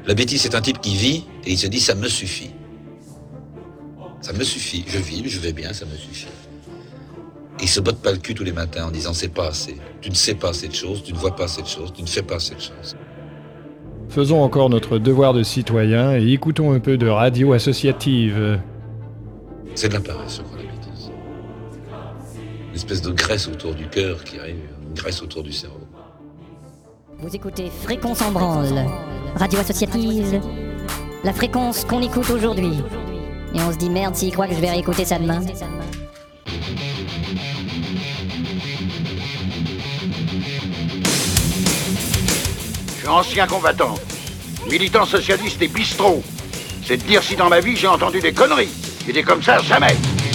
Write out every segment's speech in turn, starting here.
La bêtise, c'est un type qui vit et il se dit ça me suffit. Ça me suffit. Je vis, je vais bien, ça me suffit. Et il se botte pas le cul tous les matins en disant c'est pas assez. Tu ne sais pas assez de choses, tu ne vois pas assez de choses, tu ne fais pas assez de choses. Faisons encore notre devoir de citoyen et écoutons un peu de radio associative. C'est de la paresse, je crois, la bêtise. Une espèce de graisse autour du cœur qui arrive, une graisse autour du cerveau. Vous écoutez Fréquence en branle, radio associative, la fréquence qu'on écoute aujourd'hui. Et on se dit merde s'il croit que je vais réécouter ça demain. Je suis ancien combattant, militant socialiste et bistrot. C'est de dire si dans ma vie j'ai entendu des conneries. Et des comme ça, jamais.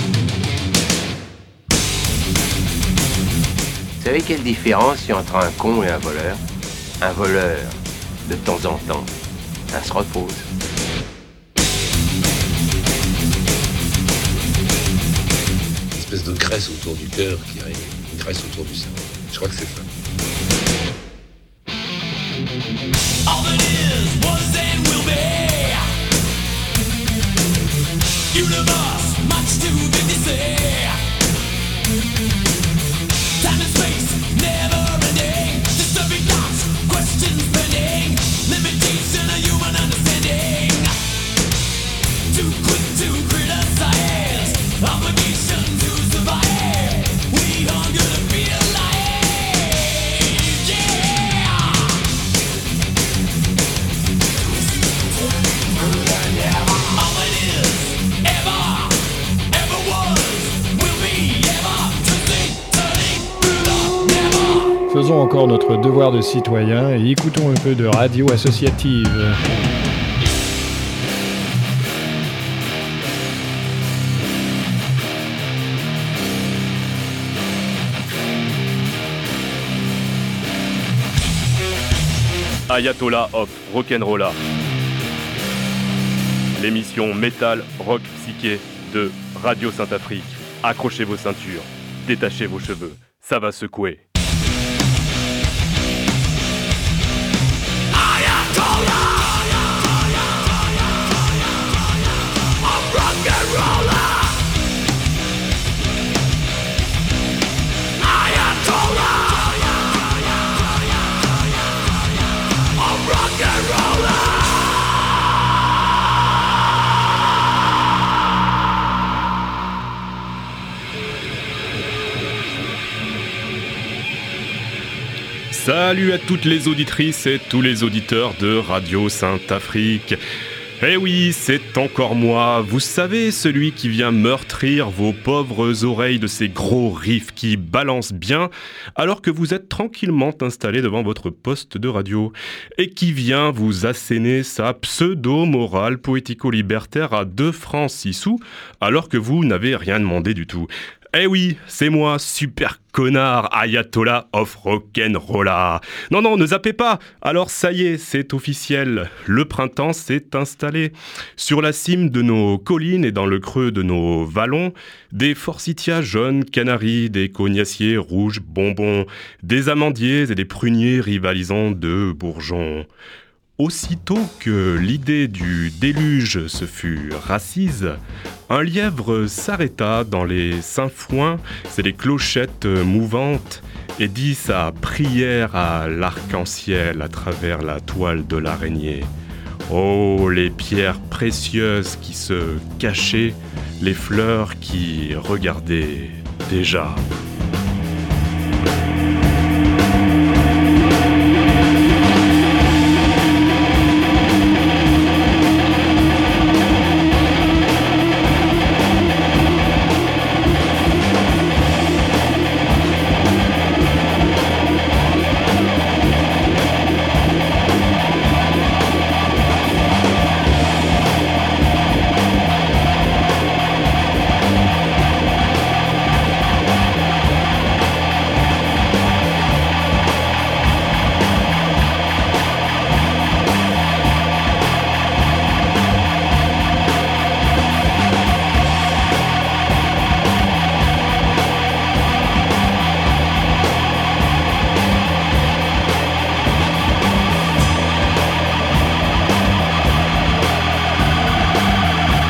Vous savez quelle différence il y a entre un con et un voleur ? Un voleur, de temps en temps, ça se repose. Une espèce de graisse autour du cœur qui arrive, une graisse autour du cerveau. Je crois que c'est ça. All that is, was and will be. Universe, much too big to say. Time and space, never ending. Disturbing thoughts, questions pending. Limitation of human understanding. Too quick to criticize. Obligation to survive. We are gonna be alive. Yeah. All it is, ever was, will be, ever, turning through the never. Faisons encore notre devoir de citoyen et écoutons un peu de radio associative. Ayatollah of Rock'n'Rolla. L'émission métal, rock, psyché de Radio Sainte-Afrique. Accrochez vos ceintures, détachez vos cheveux, ça va secouer. Salut à toutes les auditrices et tous les auditeurs de Radio Sainte-Afrique. Eh oui, c'est encore moi, vous savez, celui qui vient meurtrir vos pauvres oreilles de ces gros riffs qui balancent bien alors que vous êtes tranquillement installé devant votre poste de radio et qui vient vous asséner sa pseudo-morale poético-libertaire à 2 francs 6 sous alors que vous n'avez rien demandé du tout. Eh oui, c'est moi, super connard, Ayatollah of Rock'n'Rolla. Non, ne zappez pas. Alors ça y est, c'est officiel. Le printemps s'est installé. Sur la cime de nos collines et dans le creux de nos vallons, des forsythias jaunes canaris, des cognaciers rouges bonbons, des amandiers et des pruniers rivalisant de bourgeons. Aussitôt que l'idée du déluge se fut rassise, un lièvre s'arrêta dans les sainfoins et les clochettes mouvantes et dit sa prière à l'arc-en-ciel à travers la toile de l'araignée. Oh, les pierres précieuses qui se cachaient, les fleurs qui regardaient déjà.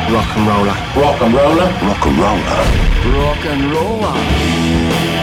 Rock'n'roller. Rock'n'roller. Rock'n'roller. Rock'n'roller.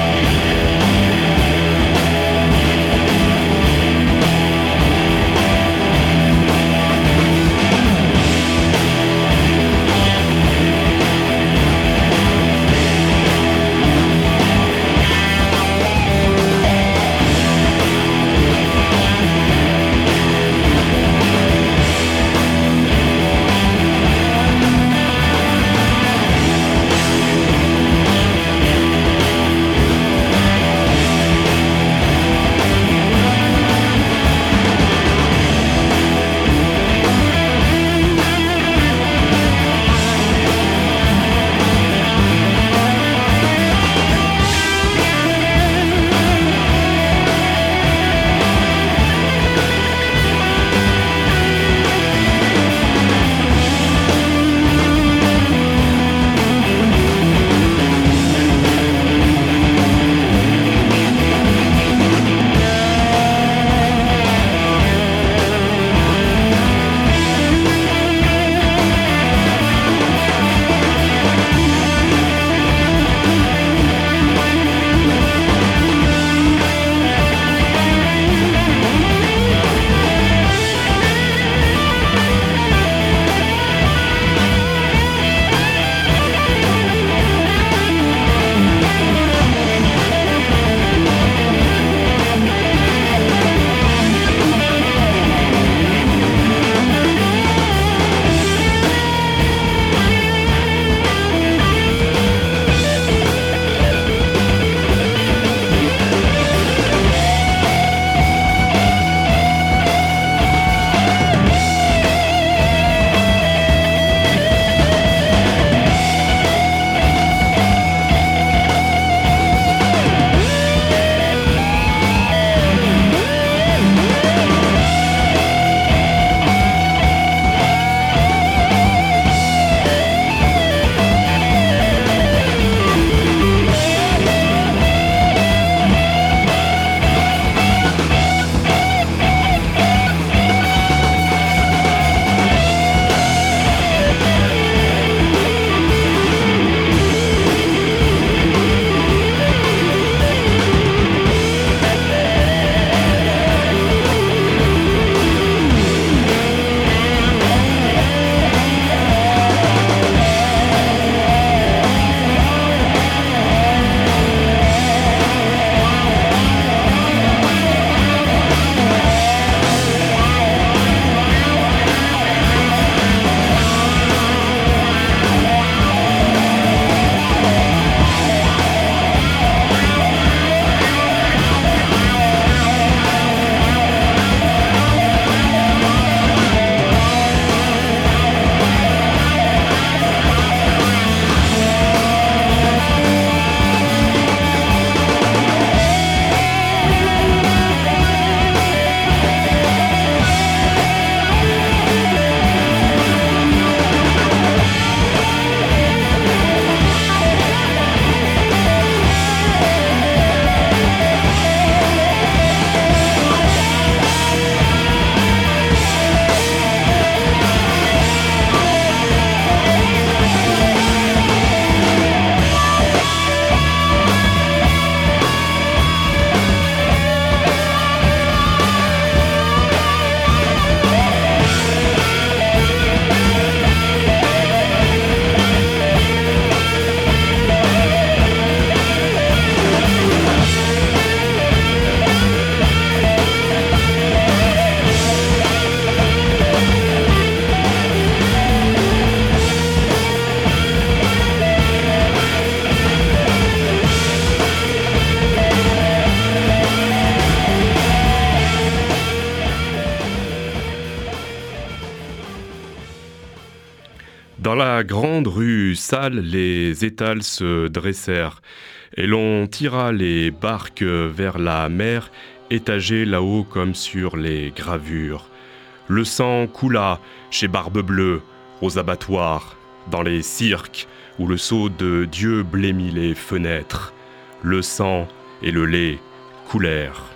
Dans la grande rue sale, les étals se dressèrent, et l'on tira les barques vers la mer, étagées là-haut comme sur les gravures. Le sang coula chez Barbe-Bleue, aux abattoirs, dans les cirques, où le sceau de Dieu blêmit les fenêtres. Le sang et le lait coulèrent.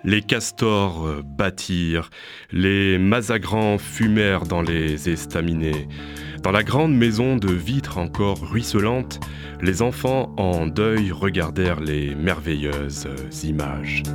les castors battirent, les mazagrans fumèrent dans les estaminets. Dans la grande maison de vitres encore ruisselante, les enfants en deuil regardèrent les merveilleuses images.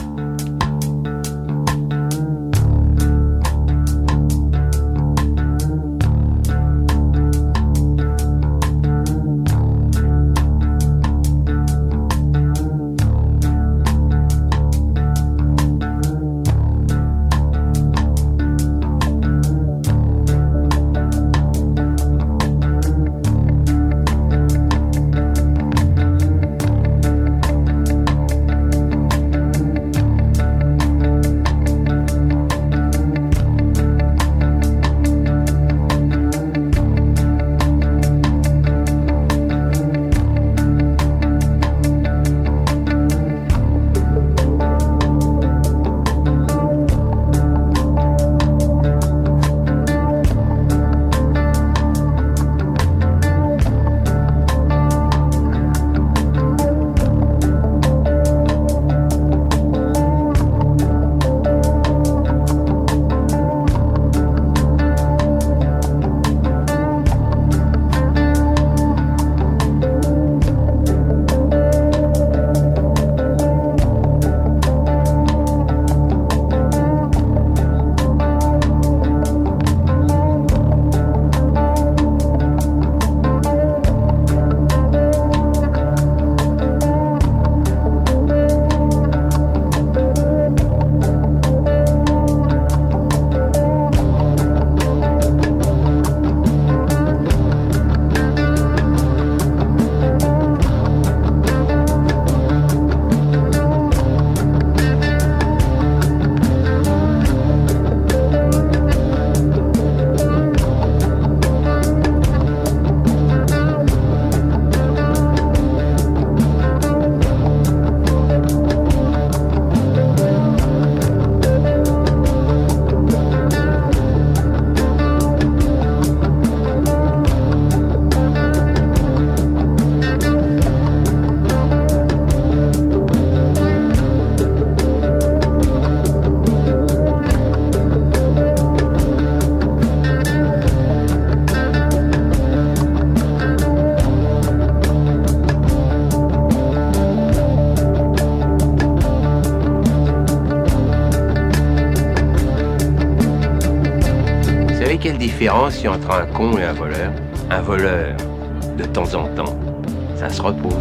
Quelle différence il y a entre un con et un voleur? Un voleur, de temps en temps, ça se repose.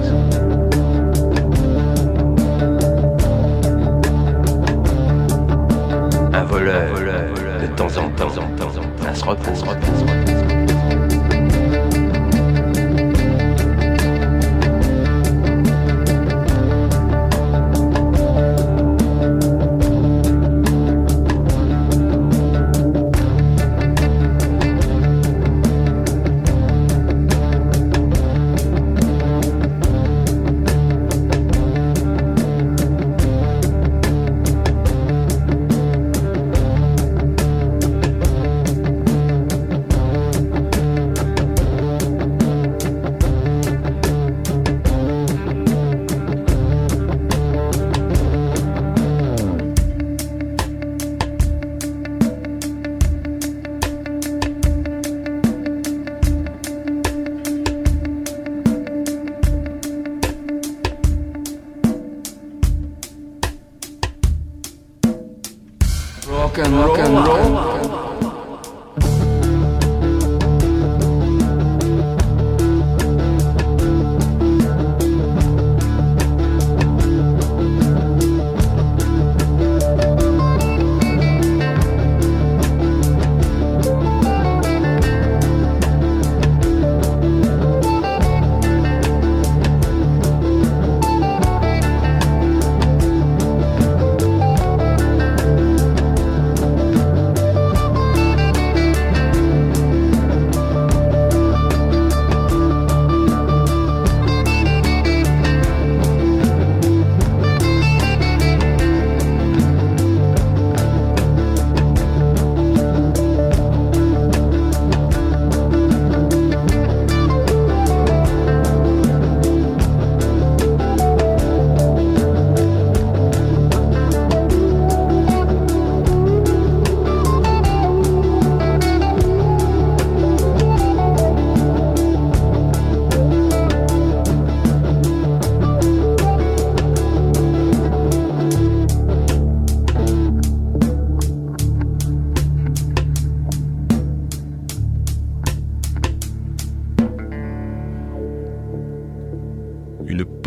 Un voleur, de temps en temps, ça se repose.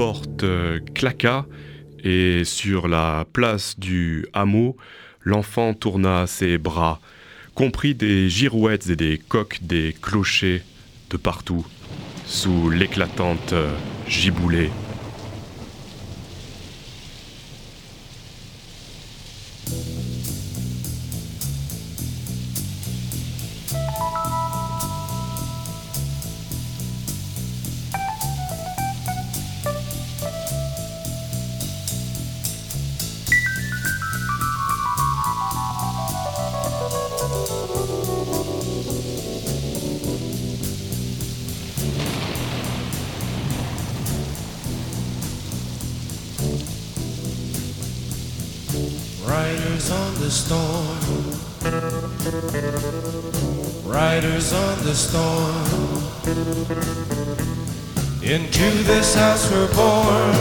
porte claqua et sur la place du hameau, l'enfant tourna ses bras, compris des girouettes et des coqs des clochers de partout, sous l'éclatante giboulée. Riders on the storm, riders on the storm. Into this house we're born,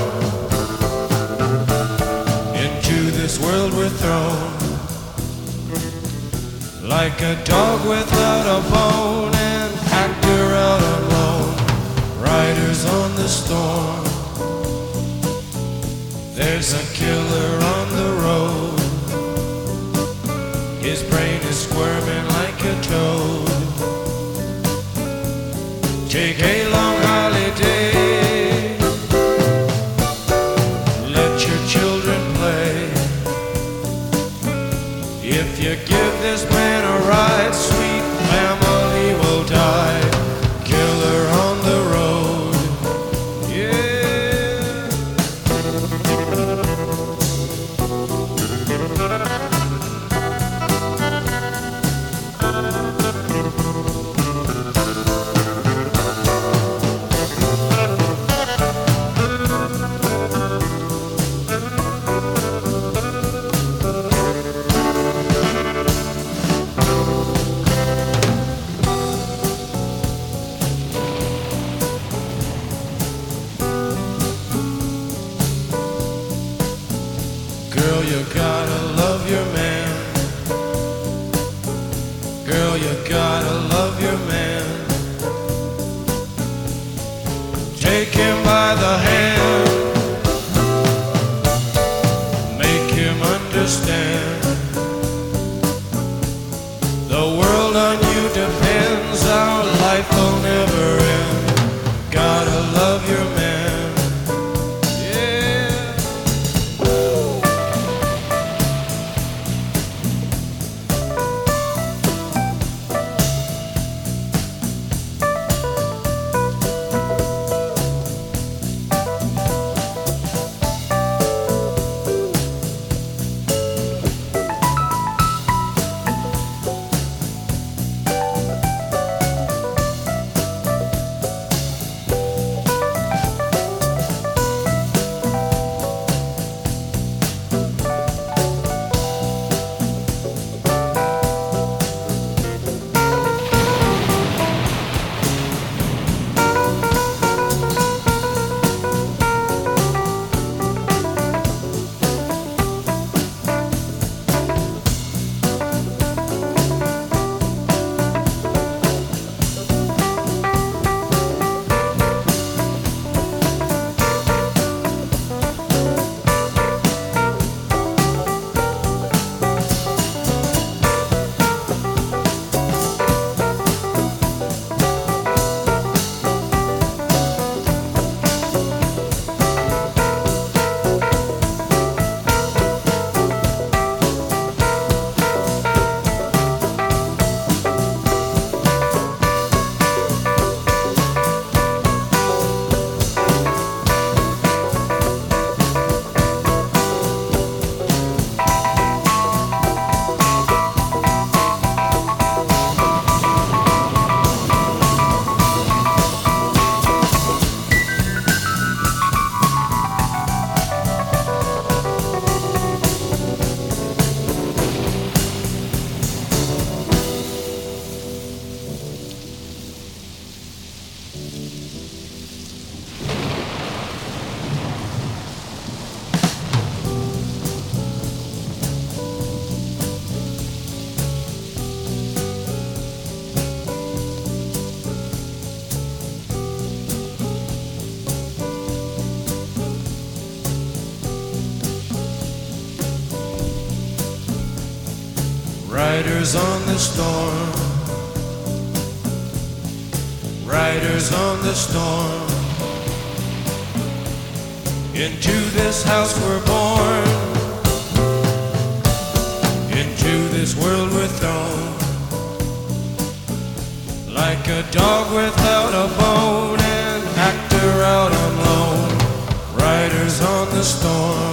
into this world we're thrown. Like a dog without a bone, an actor out alone. Riders on the storm. There's a killer on the road. His brain is squirming like a toad. Take a long holiday. Let your children play. If you give this man a ride, sweet family will die. Killer on the road. Yeah. Girl, you gotta love your man. Girl, you gotta love your man. Take him by the hand. Make him understand. The world on you depends. Our life will never end. Gotta love your man. Yeah. Riders on the storm. Riders on the storm. Into this house we're born. Into this world we're thrown. Like a dog without a bone, an actor out on loan. Riders on the storm.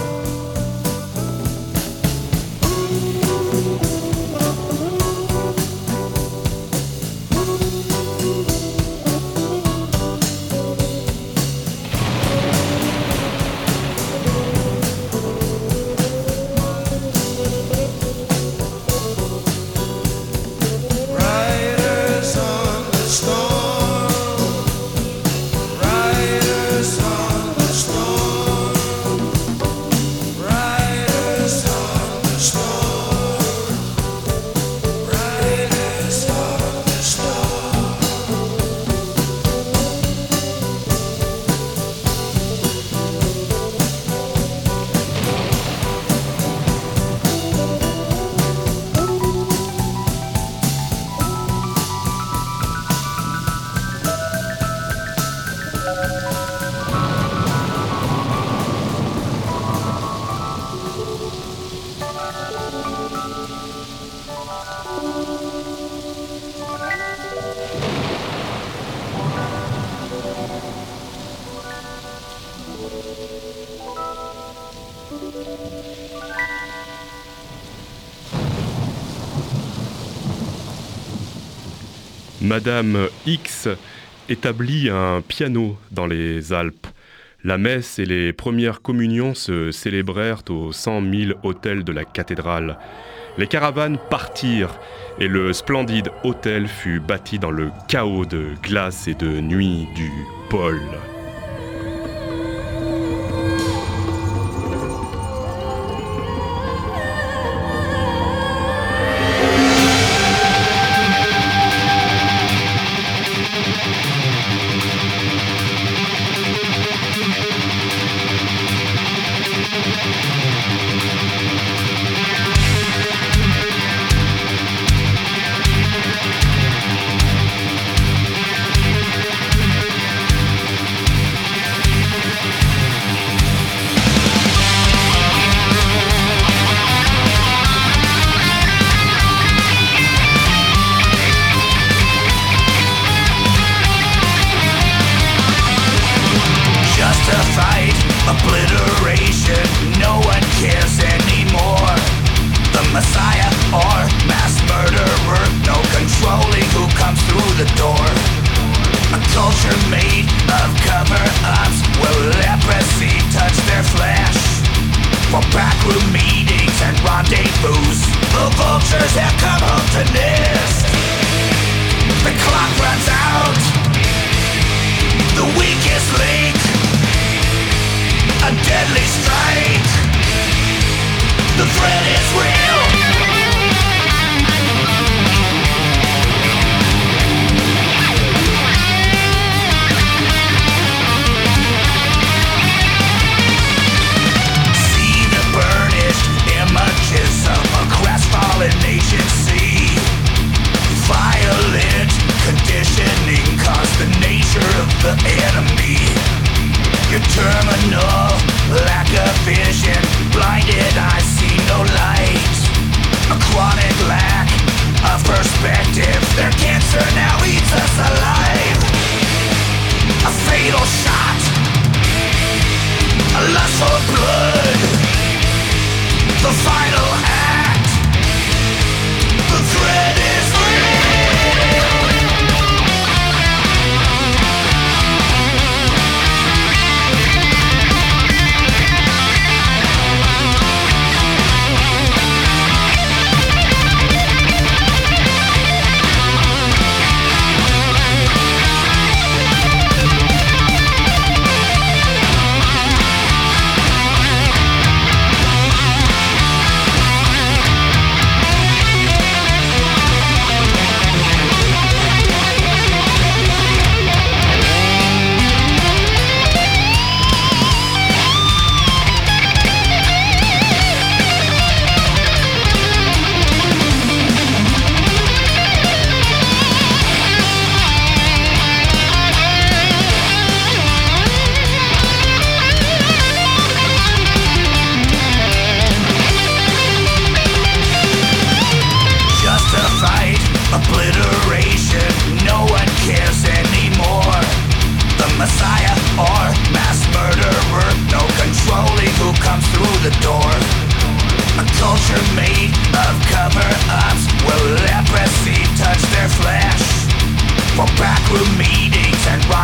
Madame X établit un piano dans les Alpes. La messe et les premières communions se célébrèrent aux 100 000 autels de la cathédrale. Les caravanes partirent et le splendide hôtel fut bâti dans le chaos de glace et de nuit du pôle.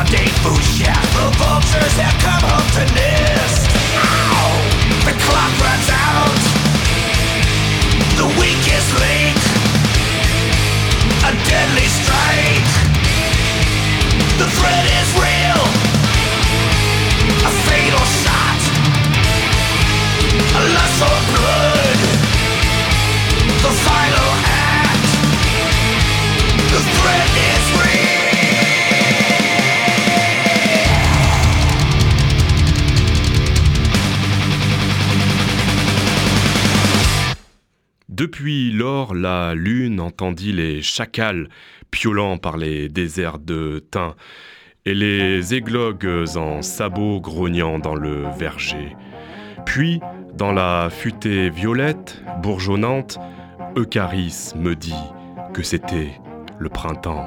Monday food shack. The vultures have come home to nest. Ow! The clock runs out. The week is late. A deadly strike. The threat is real. A fatal shot. A lust for blood. The final act. The threat is real. Depuis lors, la lune entendit les chacals piaulant par les déserts de thym et les églogues en sabots grognant dans le verger. Puis, dans la futaie violette, bourgeonnante, Eucharis me dit que c'était le printemps.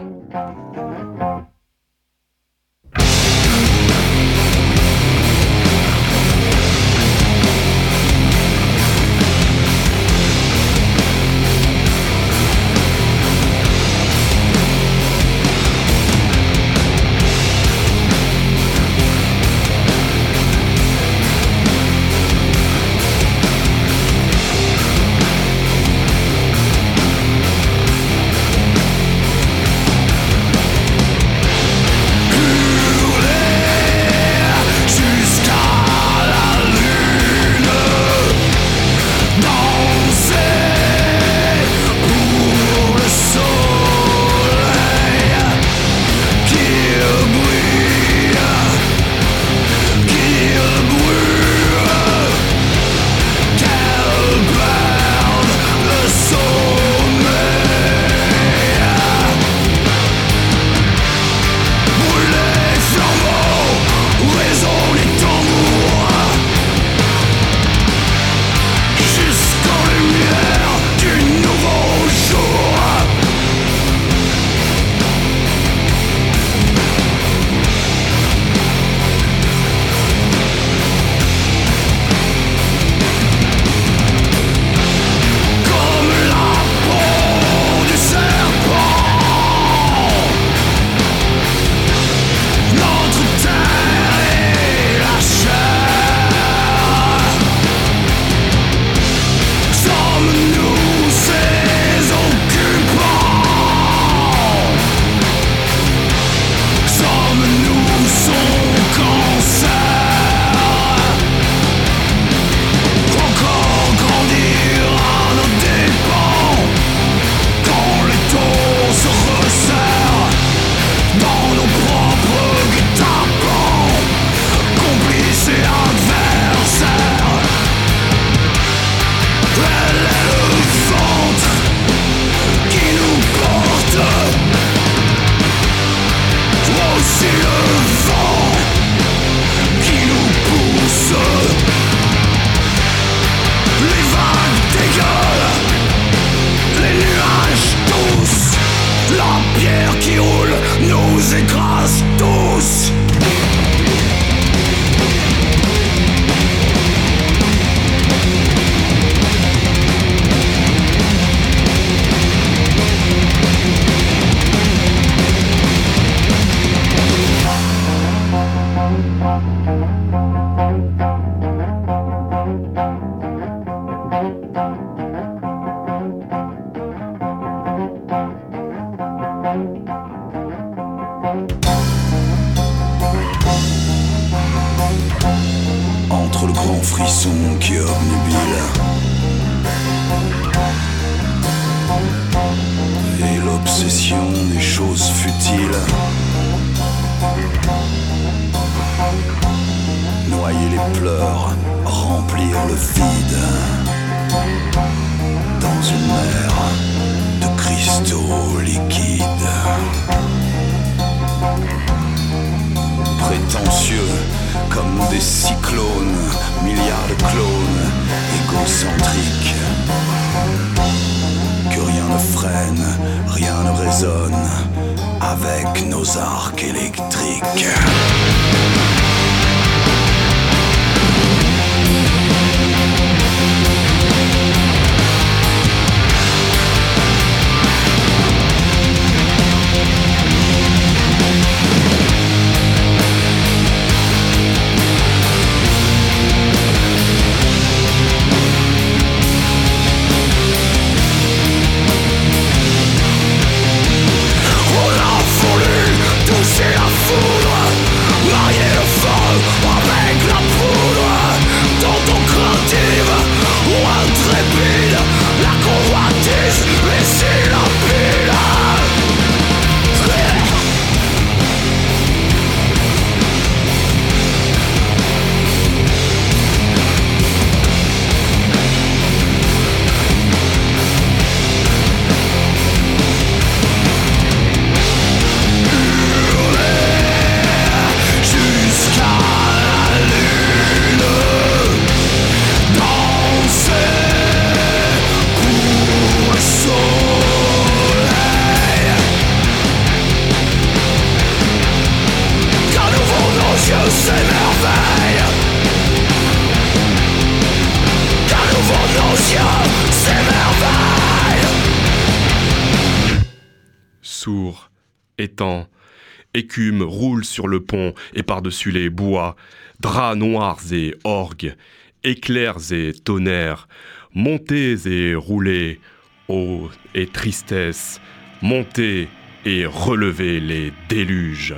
Entre le grand frisson qui obnubile et l'obsession des choses futiles, noyer les pleurs, remplir le vide dans une mer de cristaux liquides. Prétentieux comme des cyclones, milliards de clones égocentriques. Que rien ne freine, rien ne résonne avec nos arcs électriques. étang. Écume roule sur le pont et par-dessus les bois, draps noirs et orgues, éclairs et tonnerres, montez et roulez, eau et tristesse, montez et relevez les déluges.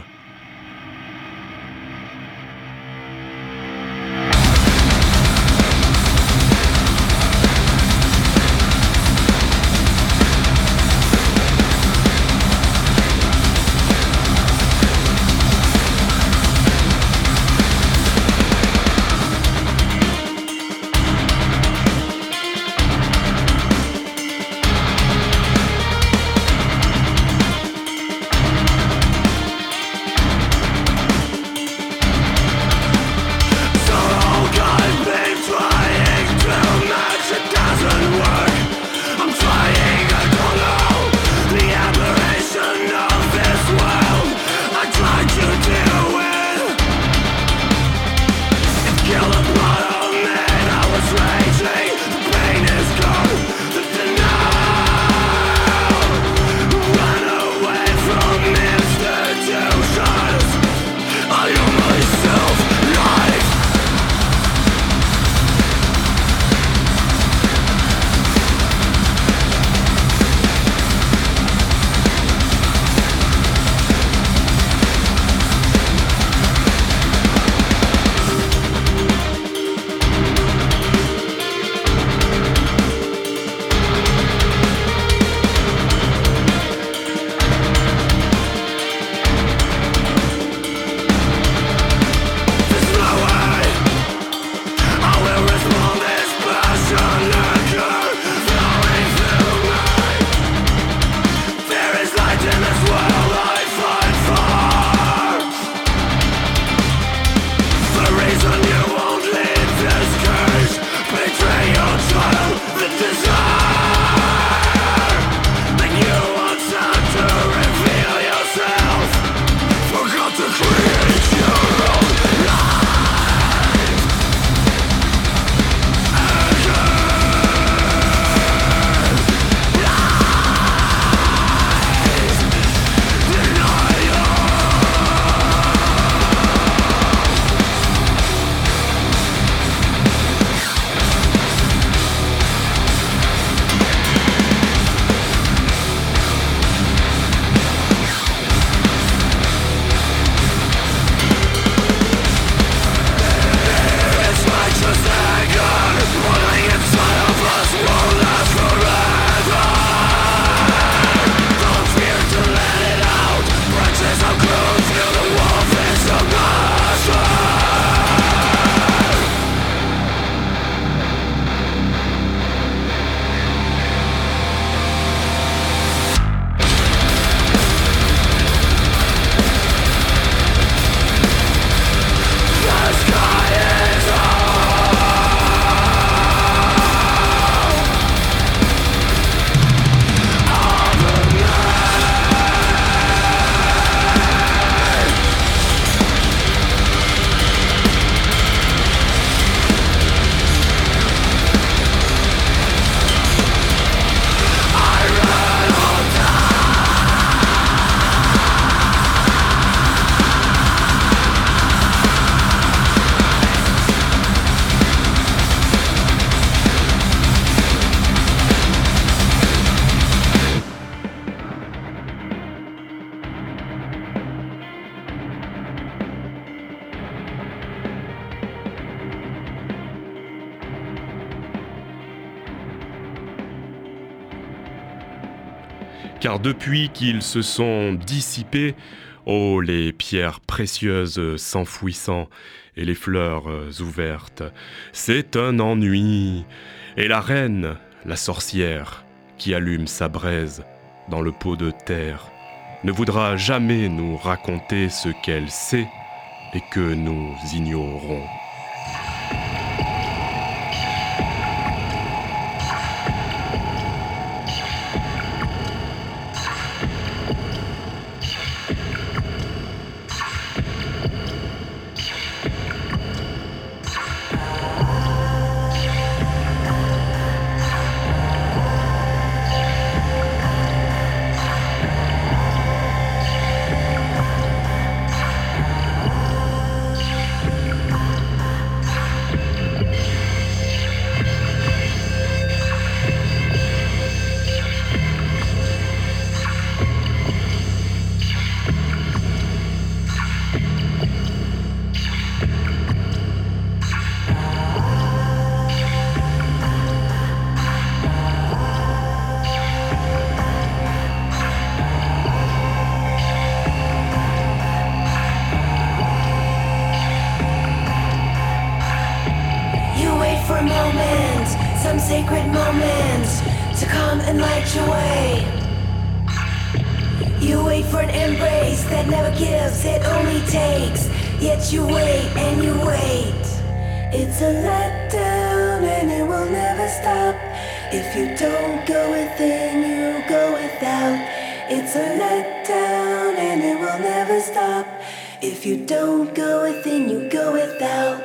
car depuis qu'ils se sont dissipés, oh, les pierres précieuses s'enfouissant et les fleurs ouvertes, c'est un ennui. Et la reine, la sorcière, qui allume sa braise dans le pot de terre, ne voudra jamais nous raconter ce qu'elle sait et que nous ignorons. some sacred moments to come and light your way. You wait for an embrace that never gives, it only takes. Yet you wait and you wait. It's a letdown and it will never stop. If you don't go within, you go without. It's a letdown and it will never stop. If you don't go within, you go without.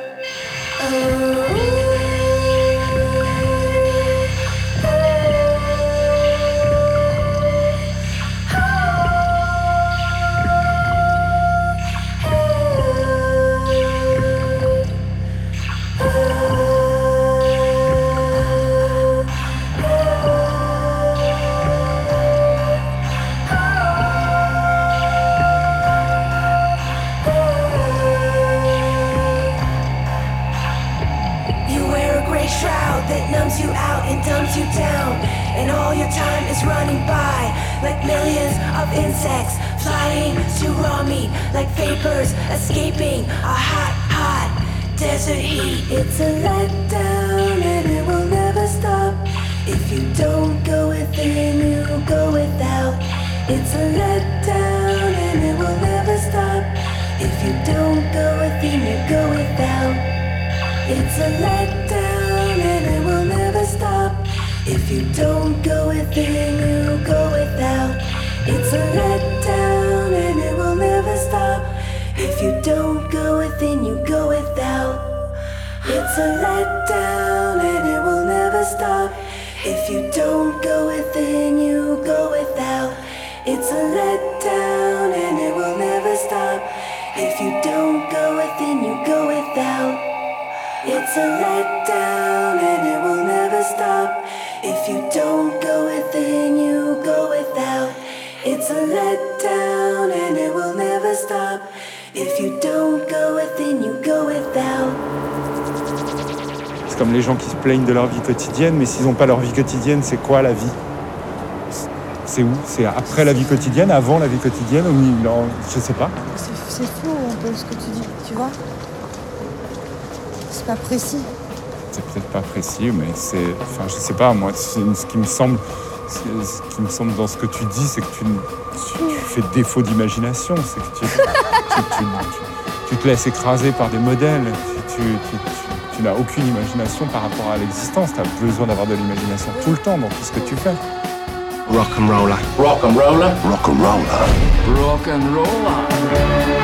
You out and dumbs you down, and all your time is running by like millions of insects flying to raw meat, like vapors escaping a hot, hot desert heat. It's a letdown and it will never stop. If you don't go within, you go without. It's a letdown and it will never stop. If you don't go within, you go without. It's a letdown and it will never stop. If you don't go within, you go without. It's a letdown and it will never stop. If you don't go within, you go without. It's a letdown and it will never stop. If you don't go within, you go without. It's a letdown and it will never stop. If you don't go within, you go without. It's a letdown and it will never stop. If you don't go within, you go without. It's a letdown and it will never stop. If you don't go within, you go without. C'est comme les gens qui se plaignent de leur vie quotidienne, mais s'ils n'ont pas leur vie quotidienne, c'est quoi la vie? C'est où? C'est après la vie quotidienne, avant la vie quotidienne, au milieu? Je sais pas. C'est flou un peu ce que tu dis, tu vois? C'est pas précis. C'est peut-être pas précis, mais c'est... Enfin, je sais pas, moi, ce qui me semble dans ce que tu dis, c'est que tu fais défaut d'imagination. C'est que tu te laisses écraser par des modèles. Tu n'as aucune imagination par rapport à l'existence. Tu as besoin d'avoir de l'imagination tout le temps dans tout ce que tu fais. Rock'n'roller. Rock'n'roller. Rock'n'roller. Rock'n'roller.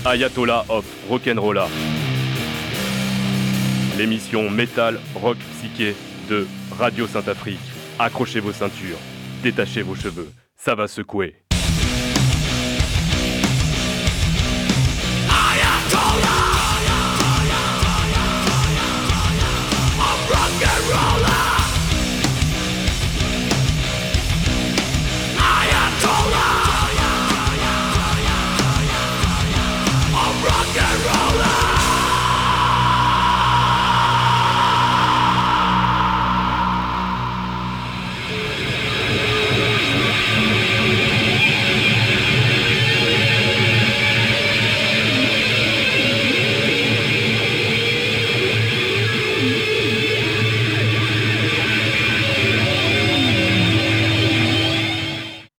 Ayatollah of Rock'n'Rolla. L'émission métal, rock, psyché de Radio Saint-Afrique. Accrochez vos ceintures, détachez vos cheveux, ça va secouer. Ayatollah!